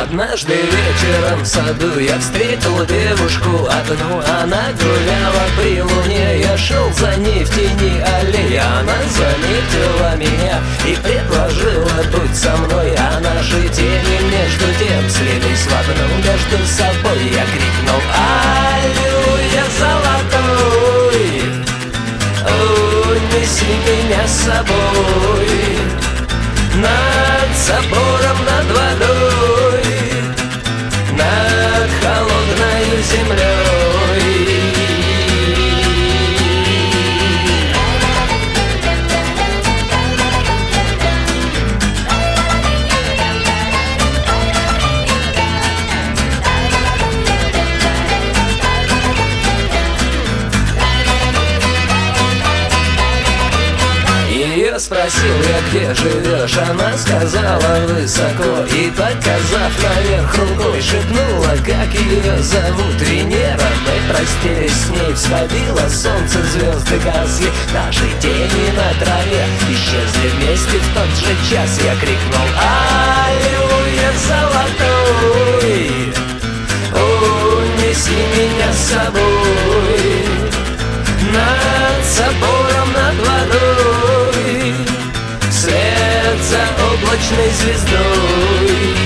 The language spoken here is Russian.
Однажды вечером в саду я встретил девушку одну. Она гуляла при луне, я шел за ней в тени аллеи. Она заметила меня и предложила быть со мной. А наши тени между тем слились в одну между собой. Я крикнул: аллилуйя, золотой, унеси меня с собой над собором, над водой, над холодной землей. Ее спросил я, где живешь, она сказала высоко. И показав наверх рукой, шепнула, как ее зовут. Венера. Мы простились с ней, всходило солнце, звезды гасли. Наши тени на траве исчезли вместе в тот же час. Я крикнул: аллилуйя, золотой, унеси меня с собой над собором, над водой, вслед за облачной звездой.